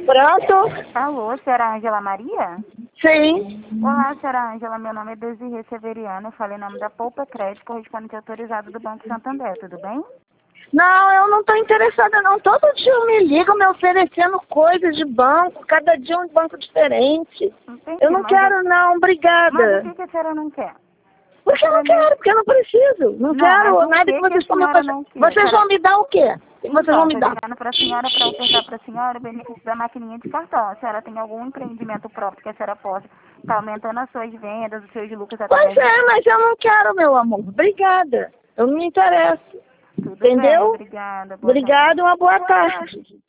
Pronto? Alô, senhora Ângela Maria? Sim. Olá, senhora Ângela, meu nome é Desirê Severiano, eu falei em nome da Poupa Crédito, correspondente autorizado do Banco Santander, tudo bem? Não, eu não estou interessada não. Todo dia me ligam me oferecendo coisas de banco, cada dia um banco diferente. Entendi, Eu não quero não, Mas obrigada. o que a senhora não quer? Porque eu não quero, porque eu não preciso. Não quero mas o nada que que vocês a estão me senhora oferecendo. não quer? Vocês vão me dar o quê? O que vocês vão me Tô dar? ligando para a senhora para ofertar para a senhora o benefício da maquininha de cartão. A senhora tem algum empreendimento próprio que a senhora possa estar aumentando as suas vendas, os seus lucros Pois através é, mas eu não quero, meu amor. Obrigada. Eu não me interesso. Tudo bem, Entendeu? obrigada. Boa tarde. Obrigada e uma boa tarde.